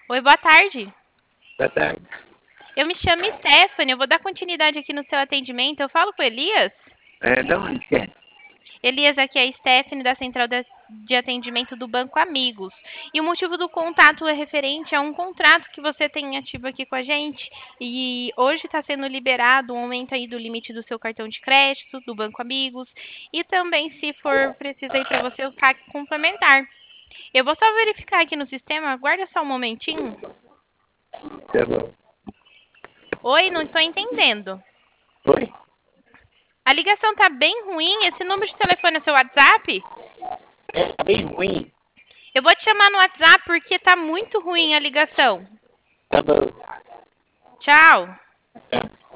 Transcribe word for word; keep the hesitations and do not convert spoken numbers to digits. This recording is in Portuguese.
Oi, boa tarde. Boa tarde. Eu me chamo Stephanie, eu vou dar continuidade aqui no seu atendimento. Eu falo com o Elias? É, de onde que é? Elias, aqui é a Stephanie da Central de de Atendimento do Banco Amigos. E o motivo do contato é referente a um contrato que você tem ativo aqui com a gente. E hoje está sendo liberado um aumento aí do limite do seu cartão de crédito, do Banco Amigos. E também, se for preciso aí para você, o C A C complementar. Eu vou só verificar aqui no sistema, aguarda só um momentinho. Tá bom. Oi, não estou entendendo. Oi? A ligação tá bem ruim. Esse número de telefone é seu WhatsApp? É tá bem ruim. Eu vou te chamar no WhatsApp porque tá muito ruim a ligação. Tá bom. Tchau. Tá.